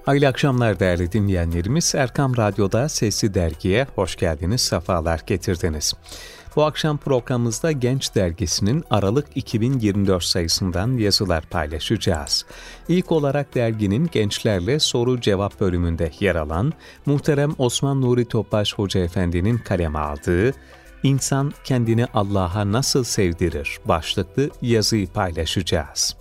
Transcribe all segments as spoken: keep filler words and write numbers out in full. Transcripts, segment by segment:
Hayırlı akşamlar değerli dinleyenlerimiz. Erkam Radyo'da Sesli Dergi'ye hoş geldiniz, sefalar getirdiniz. Bu akşam programımızda Genç Dergisi'nin Aralık iki bin yirmi dört sayısından yazılar paylaşacağız. İlk olarak derginin gençlerle soru cevap bölümünde yer alan muhterem Osman Nuri Topbaş Hoca Efendi'nin kaleme aldığı "İnsan kendini Allah'a nasıl sevdirir?" başlıklı yazıyı paylaşacağız.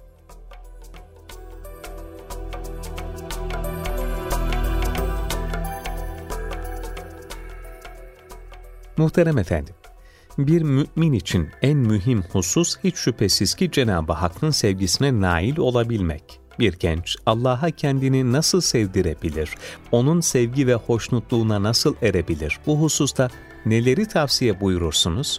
Muhterem efendim, bir mümin için en mühim husus hiç şüphesiz ki Cenab-ı Hakk'ın sevgisine nail olabilmek. Bir genç Allah'a kendini nasıl sevdirebilir, onun sevgi ve hoşnutluğuna nasıl erebilir? Bu hususta neleri tavsiye buyurursunuz?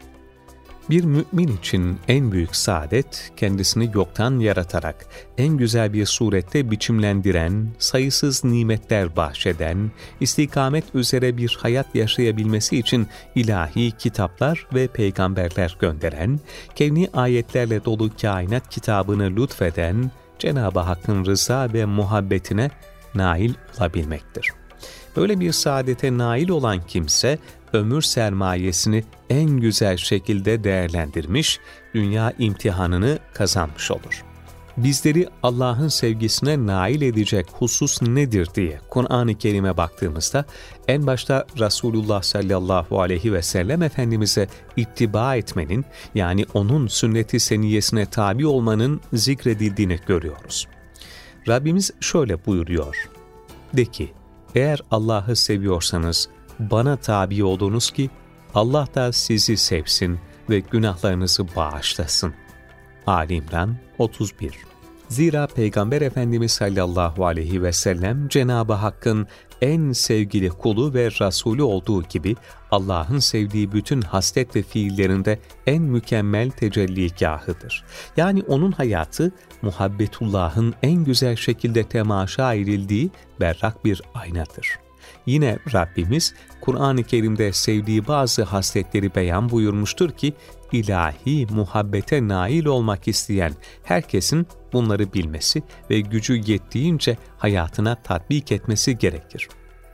Bir mümin için en büyük saadet, kendisini yoktan yaratarak, en güzel bir surette biçimlendiren, sayısız nimetler bahşeden, istikamet üzere bir hayat yaşayabilmesi için ilahi kitaplar ve peygamberler gönderen, kevni ayetlerle dolu kainat kitabını lütfeden, Cenab-ı Hakk'ın rıza ve muhabbetine nail olabilmektir. Böyle bir saadete nail olan kimse, ömür sermayesini en güzel şekilde değerlendirmiş, dünya imtihanını kazanmış olur. Bizleri Allah'ın sevgisine nail edecek husus nedir diye Kur'an-ı Kerim'e baktığımızda, en başta Resulullah sallallahu aleyhi ve sellem Efendimiz'e ittiba etmenin, yani onun sünnet-i seniyyesine tabi olmanın zikredildiğini görüyoruz. Rabbimiz şöyle buyuruyor: "De ki, eğer Allah'ı seviyorsanız, bana tabi olunuz ki Allah da sizi sevsin ve günahlarınızı bağışlasın." Ali İmran otuz bir. Zira Peygamber Efendimiz sallallahu aleyhi ve sellem Cenab-ı Hakk'ın en sevgili kulu ve Resulü olduğu gibi Allah'ın sevdiği bütün haslet ve fiillerinde en mükemmel tecelligahıdır. Yani onun hayatı muhabbetullah'ın en güzel şekilde temaşa edildiği berrak bir aynadır. Yine Rabbimiz Kur'an-ı Kerim'de sevdiği bazı hasletleri beyan buyurmuştur ki, ilahi muhabbete nail olmak isteyen herkesin bunları bilmesi ve gücü yettiğince hayatına tatbik etmesi gerekir.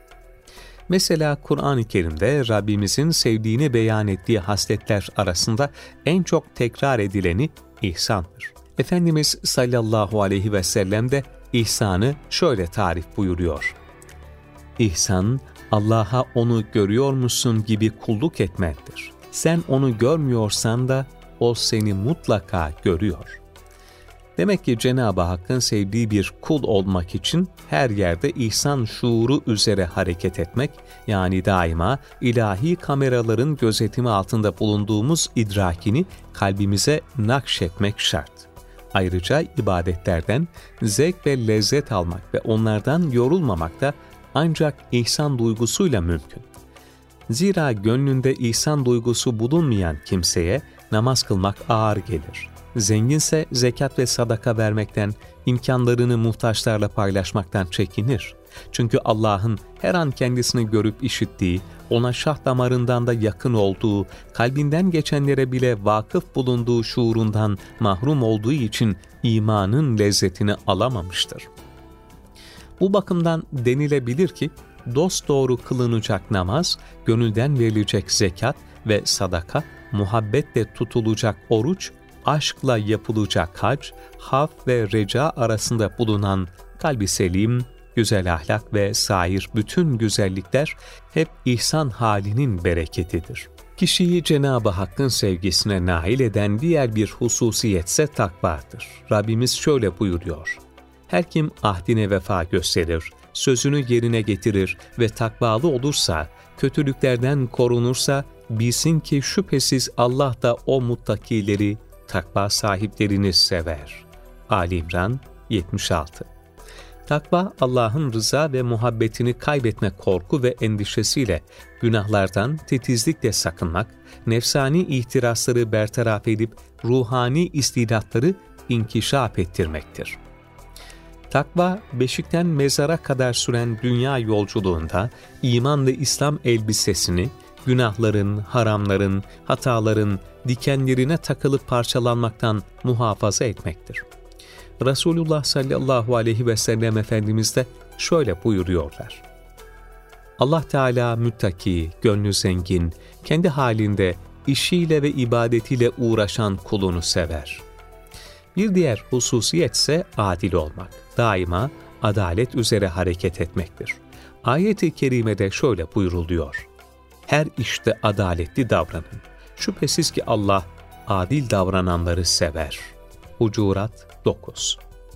Mesela Kur'an-ı Kerim'de Rabbimizin sevdiğini beyan ettiği hasletler arasında en çok tekrar edileni ihsandır. Efendimiz sallallahu aleyhi ve sellem de ihsanı şöyle tarif buyuruyor: "İhsan, Allah'a onu görüyor musun gibi kulluk etmendir. Sen onu görmüyorsan da o seni mutlaka görüyor." Demek ki Cenab-ı Hakk'ın sevdiği bir kul olmak için her yerde ihsan şuuru üzere hareket etmek, yani daima ilahi kameraların gözetimi altında bulunduğumuz idrakini kalbimize nakşetmek şart. Ayrıca ibadetlerden zevk ve lezzet almak ve onlardan yorulmamak da ancak ihsan duygusuyla mümkün. Zira gönlünde ihsan duygusu bulunmayan kimseye namaz kılmak ağır gelir. Zenginse zekat ve sadaka vermekten, imkanlarını muhtaçlarla paylaşmaktan çekinir. Çünkü Allah'ın her an kendisini görüp işittiği, ona şah damarından da yakın olduğu, kalbinden geçenlere bile vakıf bulunduğu şuurundan mahrum olduğu için imanın lezzetini alamamıştır. Bu bakımdan denilebilir ki, dosdoğru kılınacak namaz, gönülden verilecek zekat ve sadaka, muhabbetle tutulacak oruç, aşkla yapılacak hac, haf ve reca arasında bulunan kalbi selim, güzel ahlak ve sair bütün güzellikler hep ihsan halinin bereketidir. Kişiyi Cenab-ı Hakk'ın sevgisine nail eden diğer bir hususiyetse takvadır. Rabbimiz şöyle buyuruyor: "Her kim ahdine vefa gösterir, sözünü yerine getirir ve takvalı olursa, kötülüklerden korunursa, bilsin ki şüphesiz Allah da o muttakileri, takva sahiplerini sever." Ali İmran yetmiş altı. Takva, Allah'ın rıza ve muhabbetini kaybetme korku ve endişesiyle günahlardan titizlikle sakınmak, nefsani ihtirasları bertaraf edip ruhani istidatları inkişaf ettirmektir. Takva, beşikten mezara kadar süren dünya yolculuğunda iman ve İslam elbisesini, günahların, haramların, hataların dikenlerine takılıp parçalanmaktan muhafaza etmektir. Resulullah sallallahu aleyhi ve sellem Efendimiz de şöyle buyuruyorlar. Allah Teala müttaki, gönlü zengin, kendi halinde işiyle ve ibadetiyle uğraşan kulunu sever. Bir diğer hususiyet ise adil olmak, daima adalet üzere hareket etmektir. Ayet-i kerimede şöyle buyuruluyor. Her işte adaletli davranın. Şüphesiz ki Allah adil davrananları sever. Hucurat dokuz.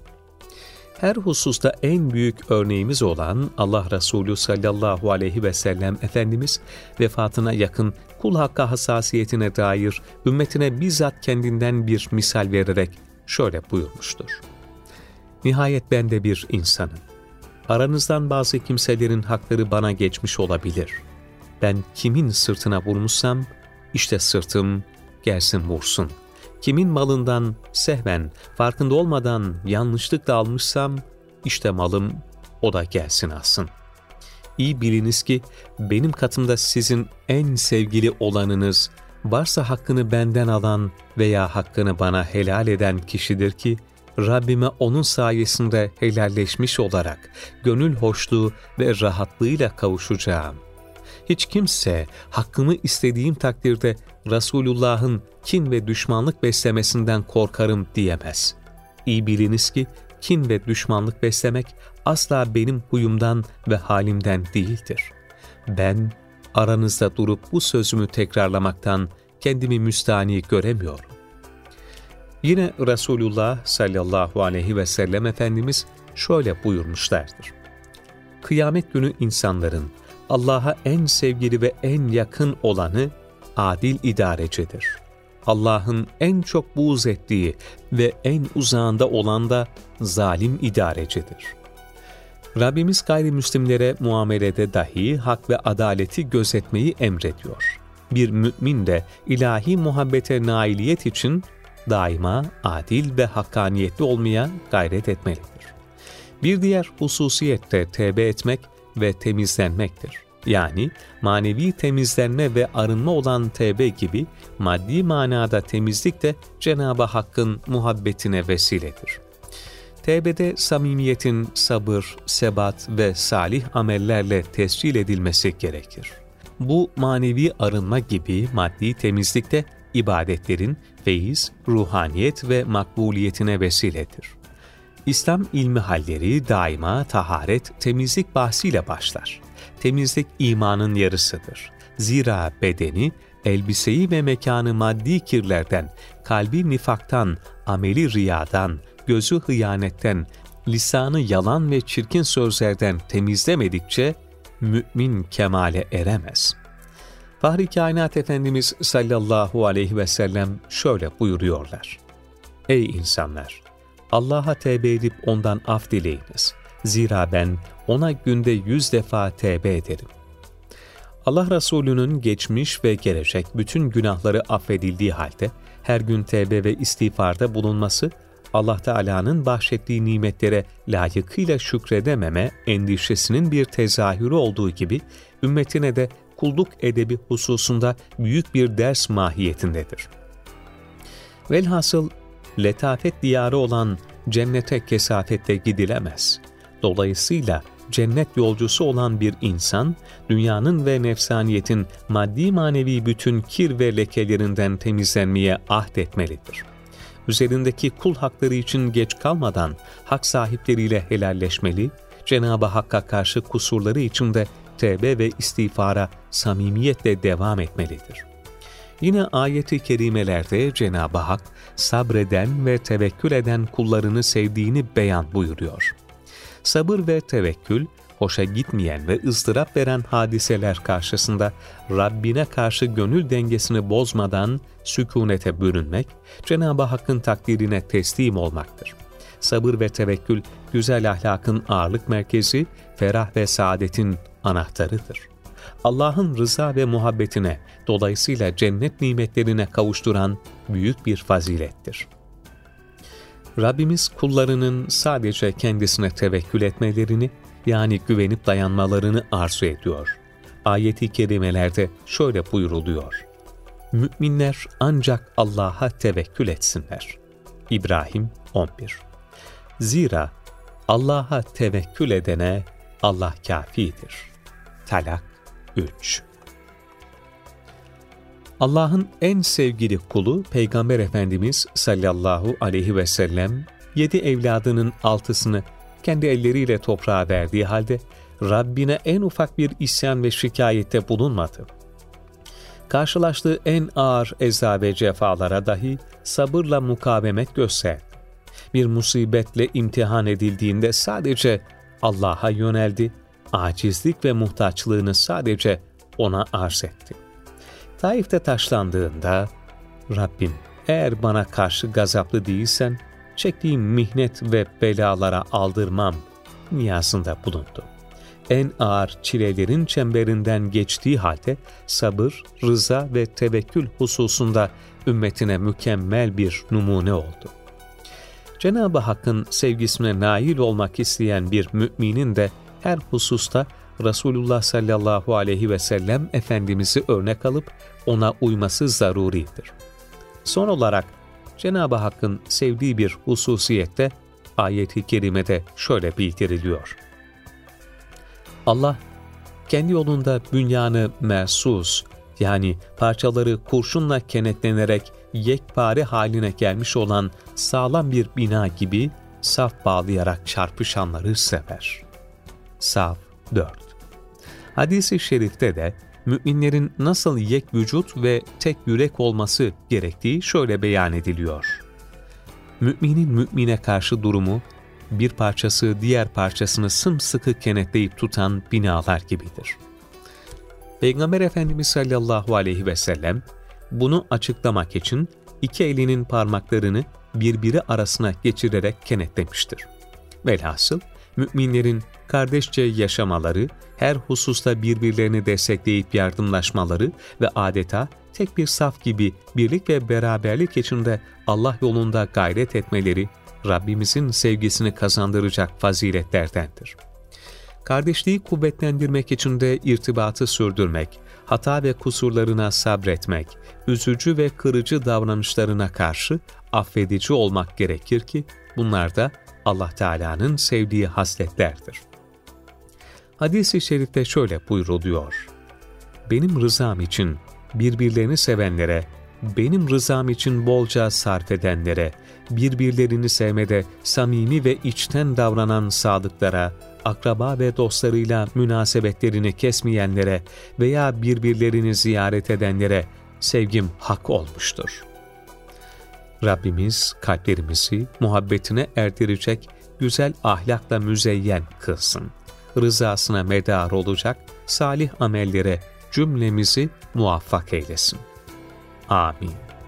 Her hususta en büyük örneğimiz olan Allah Resulü sallallahu aleyhi ve sellem Efendimiz vefatına yakın kul hakkı hassasiyetine dair ümmetine bizzat kendinden bir misal vererek şöyle buyurmuştur. Nihayet ben de bir insanım. Aranızdan bazı kimselerin hakları bana geçmiş olabilir. Ben kimin sırtına vurmuşsam işte sırtım gelsin vursun. Kimin malından sehven, farkında olmadan yanlışlıkla almışsam, işte malım o da gelsin alsın. İyi biliniz ki benim katımda sizin en sevgili olanınız, varsa hakkını benden alan veya hakkını bana helal eden kişidir ki, Rabbime onun sayesinde helalleşmiş olarak gönül hoşluğu ve rahatlığıyla kavuşacağım. Hiç kimse hakkımı istediğim takdirde Resulullah'ın kin ve düşmanlık beslemesinden korkarım diyemez. İyi biliniz ki kin ve düşmanlık beslemek asla benim huyumdan ve halimden değildir. Ben aranızda durup bu sözümü tekrarlamaktan kendimi müstahni göremiyorum. Yine Resulullah sallallahu aleyhi ve sellem Efendimiz şöyle buyurmuşlardır. Kıyamet günü insanların Allah'a en sevgili ve en yakın olanı adil idarecidir. Allah'ın en çok buğz ettiği ve en uzağında olan da zalim idarecidir. Rabbimiz gayrimüslimlere muamelede dahi hak ve adaleti gözetmeyi emrediyor. Bir mümin de ilahi muhabbete nailiyet için daima adil ve hakkaniyetli olmaya gayret etmelidir. Bir diğer hususiyet de tevbe etmek ve temizlenmektir. Yani manevi temizlenme ve arınma olan tevbe gibi maddi manada temizlik de Cenab-ı Hakk'ın muhabbetine vesiledir. Tevbede samimiyetin sabır, sebat ve salih amellerle tescil edilmesi gerekir. Bu manevi arınma gibi maddi temizlik de ibadetlerin feyiz, ruhaniyet ve makbuliyetine vesiledir. İslam ilmi halleri daima taharet, temizlik bahsiyle başlar. Temizlik imanın yarısıdır. Zira bedeni, elbiseyi ve mekanı maddi kirlerden, kalbi nifaktan, ameli riyadan, gözü hıyanetten, lisanı yalan ve çirkin sözlerden temizlemedikçe mümin kemale eremez. Fahri Kainat Efendimiz sallallahu aleyhi ve sellem şöyle buyuruyorlar. Ey insanlar! Allah'a tevbe edip ondan af dileyiniz. Zira ben ona günde yüz defa tevbe ederim. Allah Resulü'nün geçmiş ve gelecek bütün günahları affedildiği halde her gün tevbe ve istiğfarda bulunması, Allah Teala'nın bahşettiği nimetlere layıkıyla şükredememe endişesinin bir tezahürü olduğu gibi, ümmetine de kulluk edebi hususunda büyük bir ders mahiyetindedir. Velhasıl, letafet diyarı olan cennete kesafetle gidilemez. Dolayısıyla cennet yolcusu olan bir insan, dünyanın ve nefsaniyetin maddi manevi bütün kir ve lekelerinden temizlenmeye ahdetmelidir. Üzerindeki kul hakları için geç kalmadan hak sahipleriyle helalleşmeli, Cenab-ı Hakk'a karşı kusurları için de tevbe ve istiğfara samimiyetle devam etmelidir. Yine ayet-i kerimelerde Cenab-ı Hak sabreden ve tevekkül eden kullarını sevdiğini beyan buyuruyor. Sabır ve tevekkül, hoşa gitmeyen ve ızdırap veren hadiseler karşısında Rabbine karşı gönül dengesini bozmadan sükunete bürünmek, Cenab-ı Hakk'ın takdirine teslim olmaktır. Sabır ve tevekkül, güzel ahlakın ağırlık merkezi, ferah ve saadetin anahtarıdır. Allah'ın rıza ve muhabbetine, dolayısıyla cennet nimetlerine kavuşturan büyük bir fazilettir. Rabbimiz kullarının sadece kendisine tevekkül etmelerini, yani güvenip dayanmalarını arzu ediyor. Ayet-i kerimelerde şöyle buyuruluyor. Müminler ancak Allah'a tevekkül etsinler. İbrahim on bir. Zira Allah'a tevekkül edene Allah kâfidir. Talak üç. Allah'ın en sevgili kulu Peygamber Efendimiz sallallahu aleyhi ve sellem, yedi evladının altısını kendi elleriyle toprağa verdiği halde, Rabbine en ufak bir isyan ve şikayette bulunmadı. Karşılaştığı en ağır eza ve cefalara dahi sabırla mukavemet gösterdi. Bir musibetle imtihan edildiğinde sadece Allah'a yöneldi, acizlik ve muhtaçlığını sadece O'na arz etti. Taif'te taşlandığında, Rabbim eğer bana karşı gazaplı değilsen, çektiğim mihnet ve belalara aldırmam niyazında bulundu. En ağır çilelerin çemberinden geçtiği halde sabır, rıza ve tevekkül hususunda ümmetine mükemmel bir numune oldu. Cenab-ı Hakk'ın sevgisine nail olmak isteyen bir müminin de her hususta Resulullah sallallahu aleyhi ve sellem Efendimiz'i örnek alıp ona uyması zaruridir. Son olarak Cenab-ı Hakk'ın sevdiği bir hususiyette ayet-i kerimede şöyle bildiriliyor. Allah, kendi yolunda bünyanı mersus, yani parçaları kurşunla kenetlenerek yekpare haline gelmiş olan sağlam bir bina gibi saf bağlayarak çarpışanları sever. Saf dört. Hadis-i şerifte de müminlerin nasıl yek vücut ve tek yürek olması gerektiği şöyle beyan ediliyor. Müminin mümine karşı durumu, bir parçası diğer parçasını sımsıkı kenetleyip tutan binalar gibidir. Peygamber Efendimiz sallallahu aleyhi ve sellem bunu açıklamak için iki elinin parmaklarını birbiri arasına geçirerek kenetlemiştir. Velhasıl müminlerin kardeşçe yaşamaları, her hususta birbirlerini destekleyip yardımlaşmaları ve adeta tek bir saf gibi birlik ve beraberlik içinde Allah yolunda gayret etmeleri, Rabbimizin sevgisini kazandıracak faziletlerdendir. Kardeşliği kuvvetlendirmek için de irtibatı sürdürmek, hata ve kusurlarına sabretmek, üzücü ve kırıcı davranışlarına karşı affedici olmak gerekir ki, bunlar da Allah Teala'nın sevdiği hasletlerdir. Hadis-i şerifte şöyle buyruluyor. Benim rızam için birbirlerini sevenlere, benim rızam için bolca sarf edenlere, birbirlerini sevmede samimi ve içten davranan sadıklara, akraba ve dostlarıyla münasebetlerini kesmeyenlere veya birbirlerini ziyaret edenlere sevgim hak olmuştur. Rabbimiz kalplerimizi muhabbetine erdirecek güzel ahlakla müzeyyen kılsın. Rızasına medar olacak salih amellere cümlemizi muvaffak eylesin. Amin.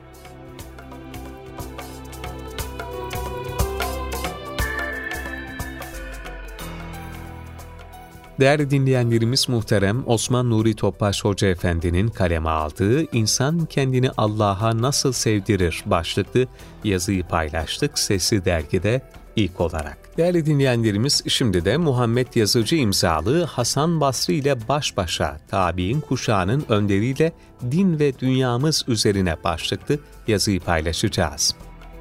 Değerli dinleyenlerimiz, muhterem Osman Nuri Topbaş Hoca Efendi'nin kaleme aldığı "İnsan Kendini Allah'a Nasıl Sevdirir" başlıklı yazıyı paylaştık Sesli Dergi'de ilk olarak. Değerli dinleyenlerimiz, şimdi de Muhammed Yazıcı imzalı Hasan Basri ile baş başa tabiin kuşağının önderiyle din ve dünyamız üzerine başlıklı yazıyı paylaşacağız.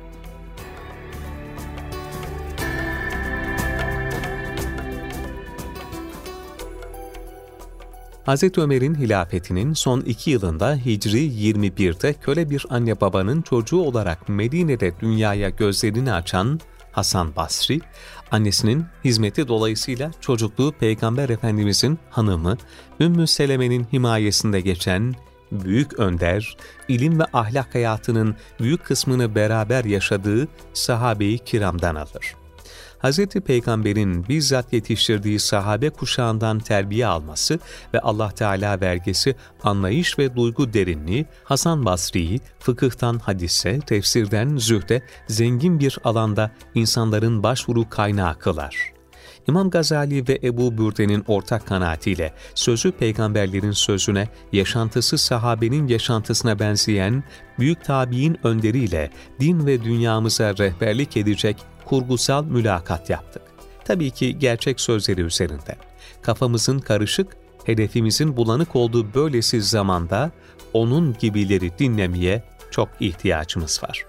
Hazreti Ömer'in hilafetinin son iki yılında Hicri yirmi birde köle bir anne babanın çocuğu olarak Medine'de dünyaya gözlerini açan Hasan Basri, annesinin hizmeti dolayısıyla çocukluğu Peygamber Efendimizin hanımı Ümmü Seleme'nin himayesinde geçen büyük önder, ilim ve ahlak hayatının büyük kısmını beraber yaşadığı sahabe-i kiramdan alır. Hazreti Peygamber'in bizzat yetiştirdiği sahabe kuşağından terbiye alması ve Allah Teala vergisi anlayış ve duygu derinliği Hasan Basri'yi fıkıhtan hadise, tefsirden zühde zengin bir alanda insanların başvuru kaynağı kılar. İmam Gazali ve Ebu Bürde'nin ortak kanaatiyle sözü peygamberlerin sözüne, yaşantısı sahabenin yaşantısına benzeyen büyük tabiin önderiyle din ve dünyamıza rehberlik edecek kurgusal mülakat yaptık. Tabii ki gerçek sözleri üzerinden. Kafamızın karışık, hedefimizin bulanık olduğu böylesi zamanda onun gibileri dinlemeye çok ihtiyacımız var.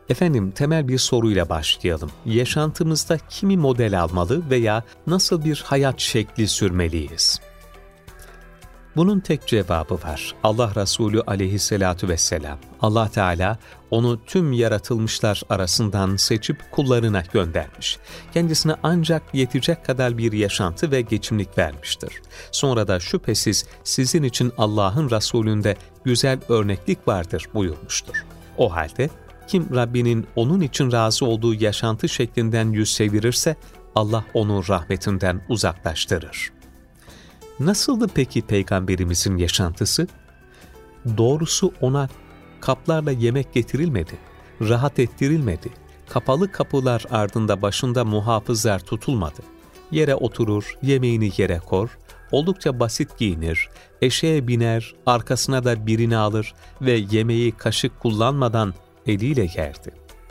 Efendim, temel bir soruyla başlayalım. Yaşantımızda kimi model almalı veya nasıl bir hayat şekli sürmeliyiz? Bunun tek cevabı var. Allah Resulü aleyhissalatu vesselam. Allah Teala onu tüm yaratılmışlar arasından seçip kullarına göndermiş. Kendisine ancak yetecek kadar bir yaşantı ve geçimlik vermiştir. Sonra da şüphesiz sizin için Allah'ın Resulünde güzel örneklik vardır buyurmuştur. O halde kim Rabbinin onun için razı olduğu yaşantı şeklinden yüz çevirirse Allah onu rahmetinden uzaklaştırır. Nasıldı peki Peygamberimizin yaşantısı? Doğrusu ona kaplarla yemek getirilmedi, rahat ettirilmedi, kapalı kapılar ardında başında muhafızlar tutulmadı. Yere oturur, yemeğini yere kor, oldukça basit giyinir, eşeğe biner, arkasına da birini alır ve yemeği kaşık kullanmadan eliyle yerdi.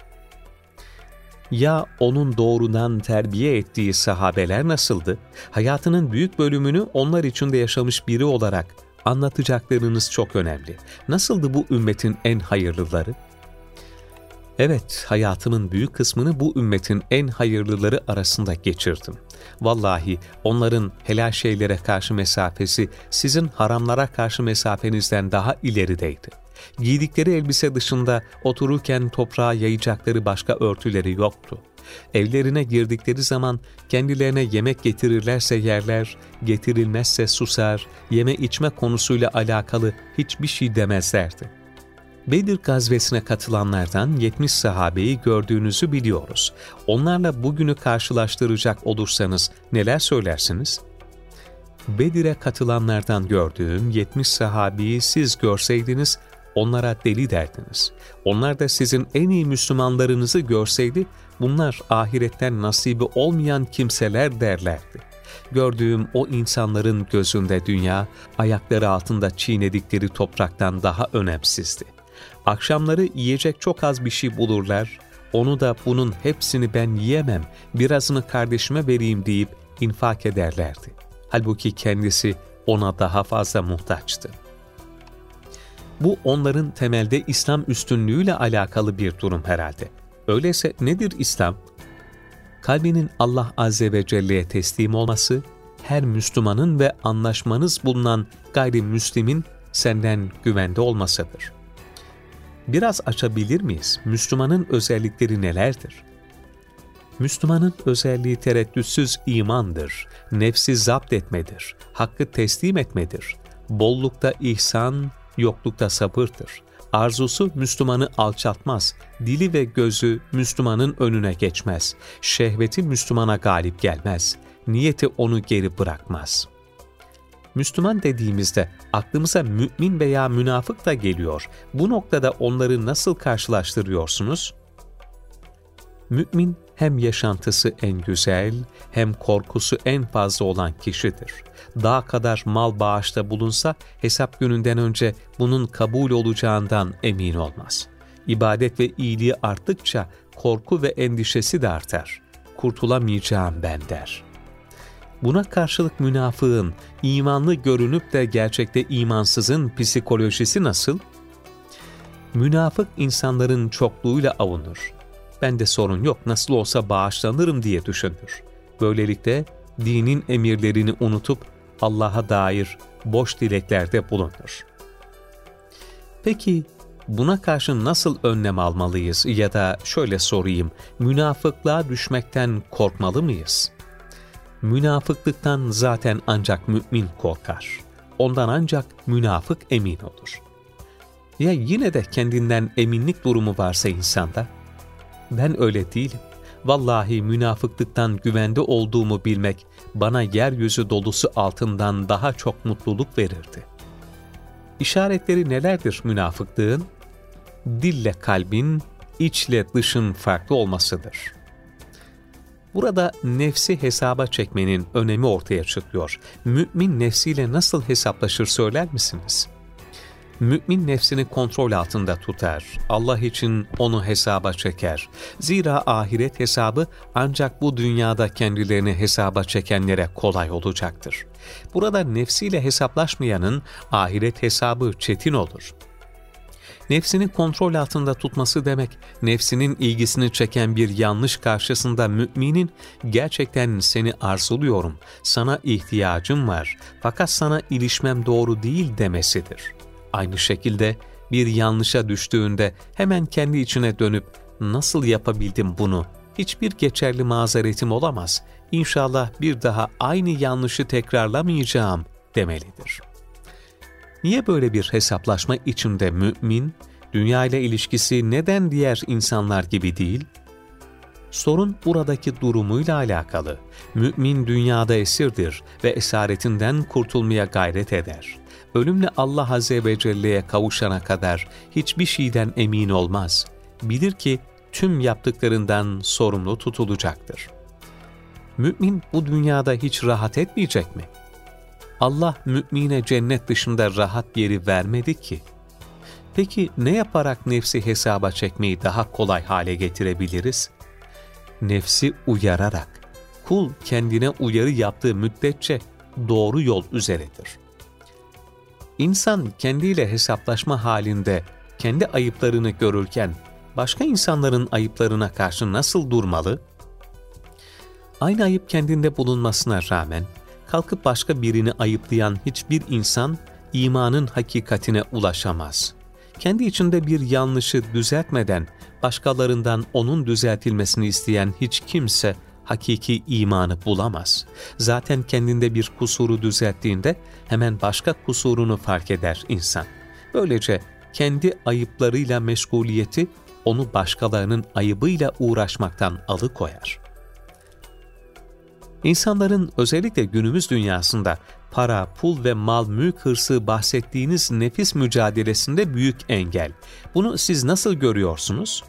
Ya onun doğrudan terbiye ettiği sahabeler nasıldı? Hayatının büyük bölümünü onlar içinde yaşamış biri olarak anlatacaklarınız çok önemli. Nasıldı bu ümmetin en hayırlıları? Evet, hayatımın büyük kısmını bu ümmetin en hayırlıları arasında geçirdim. Vallahi onların helal şeylere karşı mesafesi sizin haramlara karşı mesafenizden daha ilerideydi. Giydikleri elbise dışında otururken toprağa yayacakları başka örtüleri yoktu. Evlerine girdikleri zaman kendilerine yemek getirirlerse yerler, getirilmezse susar, yeme içme konusuyla alakalı hiçbir şey demezlerdi. Bedir gazvesine katılanlardan yetmiş sahabeyi gördüğünüzü biliyoruz. Onlarla bugünü karşılaştıracak olursanız neler söylersiniz? Bedir'e katılanlardan gördüğüm yetmiş sahabeyi siz görseydiniz, onlara deli derdiniz. Onlar da sizin en iyi Müslümanlarınızı görseydi, bunlar ahiretten nasibi olmayan kimseler derlerdi. Gördüğüm o insanların gözünde dünya, ayakları altında çiğnedikleri topraktan daha önemsizdi. Akşamları yiyecek çok az bir şey bulurlar, onu da bunun hepsini ben yiyemem, birazını kardeşime vereyim deyip infak ederlerdi. Halbuki kendisi ona daha fazla muhtaçtı. Bu onların temelde İslam üstünlüğüyle alakalı bir durum herhalde. Öyleyse nedir İslam? Kalbinin Allah Azze ve Celle'ye teslim olması, her Müslümanın ve anlaşmanız bulunan gayrimüslimin senden güvende olmasıdır. Biraz açabilir miyiz? Müslümanın özellikleri nelerdir? Müslümanın özelliği tereddütsüz imandır, nefsi zapt etmedir, hakkı teslim etmedir, bollukta ihsan, yoklukta sabırdır. Arzusu Müslümanı alçaltmaz, dili ve gözü Müslümanın önüne geçmez, şehveti Müslümana galip gelmez, niyeti onu geri bırakmaz. Müslüman dediğimizde aklımıza mümin veya münafık da geliyor. Bu noktada onları nasıl karşılaştırıyorsunuz? Mümin hem yaşantısı en güzel hem korkusu en fazla olan kişidir. Dağ kadar mal bağışta bulunsa hesap gününden önce bunun kabul olacağından emin olmaz. İbadet ve iyiliği arttıkça korku ve endişesi de artar. Kurtulamayacağım ben der. Buna karşılık münafığın, imanlı görünüp de gerçekte imansızın psikolojisi nasıl? Münafık insanların çokluğuyla avunur. Bende sorun yok, nasıl olsa bağışlanırım diye düşünür. Böylelikle dinin emirlerini unutup Allah'a dair boş dileklerde bulunur. Peki buna karşı nasıl önlem almalıyız ya da şöyle sorayım, münafıklığa düşmekten korkmalı mıyız? Münafıklıktan zaten ancak mümin korkar. Ondan ancak münafık emin olur. Ya yine de kendinden eminlik durumu varsa insanda? Ben öyle değilim. Vallahi münafıklıktan güvende olduğumu bilmek bana yeryüzü dolusu altından daha çok mutluluk verirdi. İşaretleri nelerdir münafıklığın? Dille kalbin, içle dışın farklı olmasıdır. Burada nefsi hesaba çekmenin önemi ortaya çıkıyor. Mümin nefsiyle nasıl hesaplaşır söyler misiniz? Mümin nefsini kontrol altında tutar, Allah için onu hesaba çeker. Zira ahiret hesabı ancak bu dünyada kendilerini hesaba çekenlere kolay olacaktır. Burada nefsiyle hesaplaşmayanın ahiret hesabı çetin olur. Nefsini kontrol altında tutması demek, nefsinin ilgisini çeken bir yanlış karşısında müminin gerçekten seni arzuluyorum, sana ihtiyacım var fakat sana ilişmem doğru değil demesidir. Aynı şekilde bir yanlışa düştüğünde hemen kendi içine dönüp nasıl yapabildim bunu? Hiçbir geçerli mazeretim olamaz. İnşallah bir daha aynı yanlışı tekrarlamayacağım demelidir. Niye böyle bir hesaplaşma içinde mümin, dünya ile ilişkisi neden diğer insanlar gibi değil? Sorun buradaki durumuyla alakalı. Mümin dünyada esirdir ve esaretinden kurtulmaya gayret eder. Ölümle Allah Azze ve Celle'ye kavuşana kadar hiçbir şeyden emin olmaz. Bilir ki tüm yaptıklarından sorumlu tutulacaktır. Mümin bu dünyada hiç rahat etmeyecek mi? Allah mümine cennet dışında rahat yeri vermedi ki. Peki ne yaparak nefsi hesaba çekmeyi daha kolay hale getirebiliriz? Nefsi uyararak. Kul kendine uyarı yaptığı müddetçe doğru yol üzeredir. İnsan kendiyle hesaplaşma halinde kendi ayıplarını görürken başka insanların ayıplarına karşı nasıl durmalı? Aynı ayıp kendinde bulunmasına rağmen kalkıp başka birini ayıplayan hiçbir insan imanın hakikatine ulaşamaz. Kendi içinde bir yanlışı düzeltmeden başkalarından onun düzeltilmesini isteyen hiç kimse hakiki imanı bulamaz. Zaten kendinde bir kusuru düzelttiğinde hemen başka kusurunu fark eder insan. Böylece kendi ayıplarıyla meşguliyeti onu başkalarının ayıbıyla uğraşmaktan alıkoyar. İnsanların özellikle günümüz dünyasında para, pul ve mal, mülk hırsı bahsettiğiniz nefis mücadelesinde büyük engel. Bunu siz nasıl görüyorsunuz?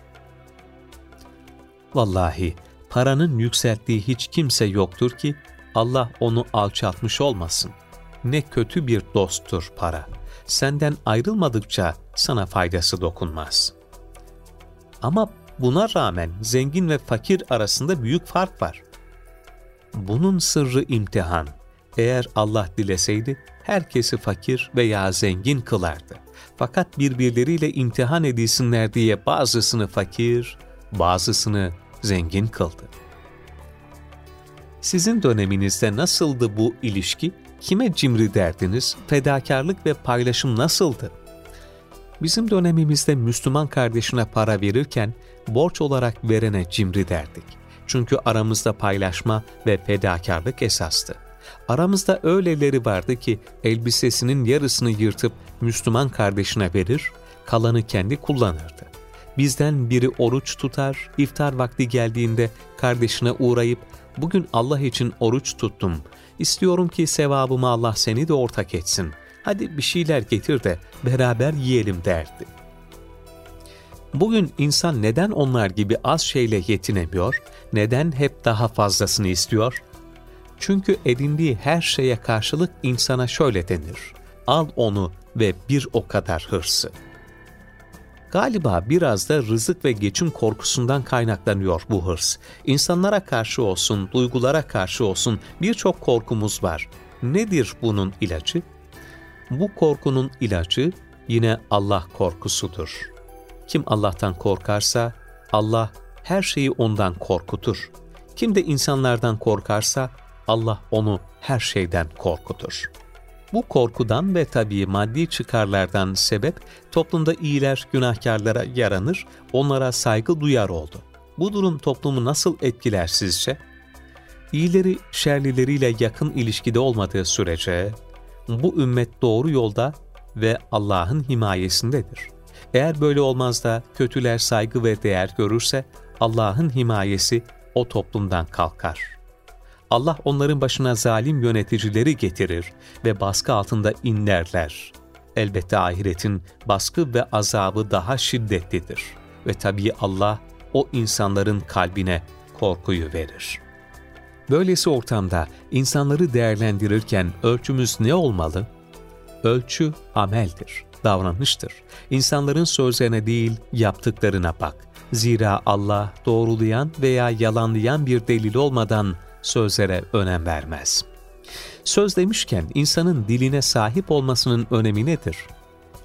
Vallahi paranın yükselttiği hiç kimse yoktur ki Allah onu alçaltmış olmasın. Ne kötü bir dosttur para. Senden ayrılmadıkça sana faydası dokunmaz. Ama buna rağmen zengin ve fakir arasında büyük fark var. Bunun sırrı imtihan. Eğer Allah dileseydi herkesi fakir veya zengin kılardı. Fakat birbirleriyle imtihan edilsinler diye bazısını fakir, bazısını zengin kıldı. Sizin döneminizde nasıldı bu ilişki? Kime cimri derdiniz? Fedakarlık ve paylaşım nasıldı? Bizim dönemimizde Müslüman kardeşine para verirken borç olarak verene cimri derdik. Çünkü aramızda paylaşma ve fedakarlık esastı. Aramızda öyleleri vardı ki elbisesinin yarısını yırtıp Müslüman kardeşine verir, kalanı kendi kullanırdı. Bizden biri oruç tutar, iftar vakti geldiğinde kardeşine uğrayıp "Bugün Allah için oruç tuttum, istiyorum ki sevabımı Allah seni de ortak etsin. Hadi bir şeyler getir de beraber yiyelim" derdi. Bugün insan neden onlar gibi az şeyle yetinemiyor, neden hep daha fazlasını istiyor? Çünkü edindiği her şeye karşılık insana şöyle denir: al onu ve bir o kadar hırsı. Galiba biraz da rızık ve geçim korkusundan kaynaklanıyor bu hırs. İnsanlara karşı olsun, duygulara karşı olsun birçok korkumuz var. Nedir bunun ilacı? Bu korkunun ilacı yine Allah korkusudur. Kim Allah'tan korkarsa Allah her şeyi ondan korkutur. Kim de insanlardan korkarsa Allah onu her şeyden korkutur. Bu korkudan ve tabii maddi çıkarlardan sebep toplumda iyiler günahkarlara yaranır, onlara saygı duyar oldu. Bu durum toplumu nasıl etkiler sizce? İyileri şerlileriyle yakın ilişkide olmadığı sürece bu ümmet doğru yolda ve Allah'ın himayesindedir. Eğer böyle olmaz da kötüler saygı ve değer görürse Allah'ın himayesi o toplumdan kalkar. Allah onların başına zalim yöneticileri getirir ve baskı altında inlerler. Elbette ahiretin baskı ve azabı daha şiddetlidir. Ve tabii Allah o insanların kalbine korkuyu verir. Böylesi ortamda insanları değerlendirirken ölçümüz ne olmalı? Ölçü ameldir, davranıştır. İnsanların sözlerine değil yaptıklarına bak. Zira Allah doğrulayan veya yalanlayan bir delil olmadan sözlere önem vermez. Söz demişken insanın diline sahip olmasının önemi nedir?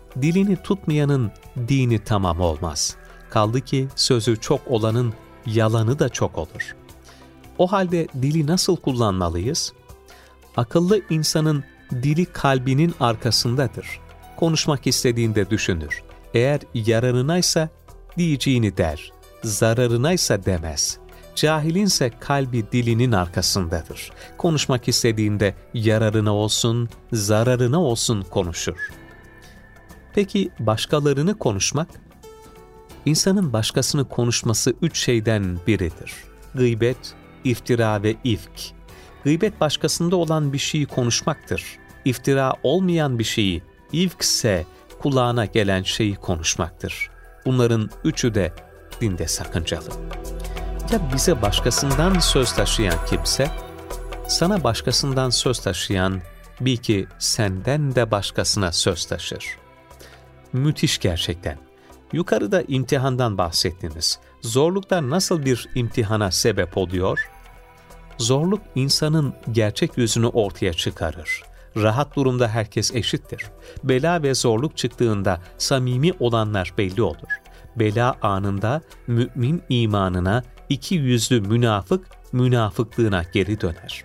dilini tutmayanın dini tamam olmaz. Kaldı ki sözü çok olanın yalanı da çok olur. O halde dili nasıl kullanmalıyız? Akıllı insanın dili kalbinin arkasındadır. Konuşmak istediğinde düşünür. Eğer yararınaysa diyeceğini der, zararınaysa demez. Cahilinse kalbi dilinin arkasındadır. Konuşmak istediğinde yararına olsun, zararına olsun konuşur. Peki başkalarını konuşmak? İnsanın başkasını konuşması üç şeyden biridir. Gıybet, iftira ve ifk. Gıybet başkasında olan bir şeyi konuşmaktır. İftira olmayan bir şeyi, ifkse kulağına gelen şeyi konuşmaktır. Bunların üçü de dinde sakıncalı. Ya bize başkasından söz taşıyan kimse, sana başkasından söz taşıyan, bil ki senden de başkasına söz taşır. Müthiş gerçekten. Yukarıda imtihandan bahsettiniz. Zorluklar nasıl bir imtihana sebep oluyor? Zorluk insanın gerçek yüzünü ortaya çıkarır. Rahat durumda herkes eşittir. Bela ve zorluk çıktığında samimi olanlar belli olur. Bela anında mümin imanına, iki yüzlü münafık münafıklığına geri döner.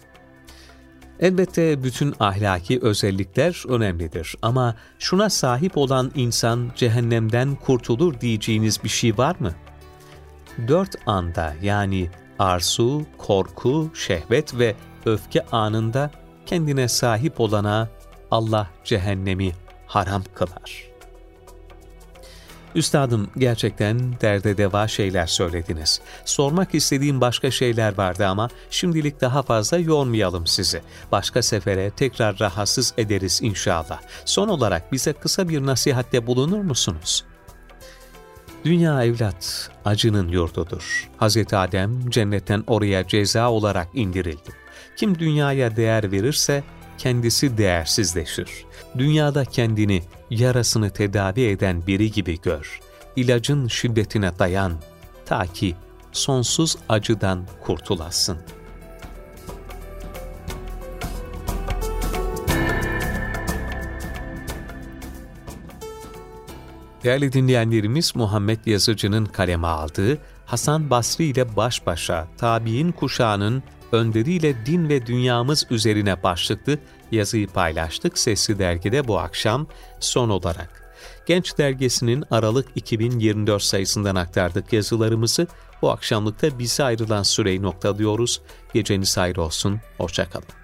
Elbette bütün ahlaki özellikler önemlidir ama şuna sahip olan insan cehennemden kurtulur diyeceğiniz bir şey var mı? Dört anda yani arzu, korku, şehvet ve öfke anında kendine sahip olana Allah cehennemi haram kılar. Üstadım, gerçekten derde deva şeyler söylediniz. Sormak istediğim başka şeyler vardı ama şimdilik daha fazla yormayalım sizi. Başka sefere tekrar rahatsız ederiz inşallah. Son olarak bize kısa bir nasihatte bulunur musunuz? Dünya evlat, acının yurdudur. Hazreti Adem cennetten oraya ceza olarak indirildi. Kim dünyaya değer verirse kendisi değersizleşir. Dünyada kendini, yarasını tedavi eden biri gibi gör. İlacın şiddetine dayan, ta ki sonsuz acıdan kurtulasın. Değerli dinleyenlerimiz, Muhammed Yazıcı'nın kaleme aldığı Hasan Basri ile baş başa tabiin kuşağının önderiyle din ve dünyamız üzerine başlıklı yazıyı paylaştık Sesli Dergi'de bu akşam son olarak. Genç Dergisi'nin Aralık iki bin yirmi dört sayısından aktardık yazılarımızı. Bu akşamlıkta bize ayrılan süreyi noktalıyoruz. Geceniz hayır olsun, hoşça kalın.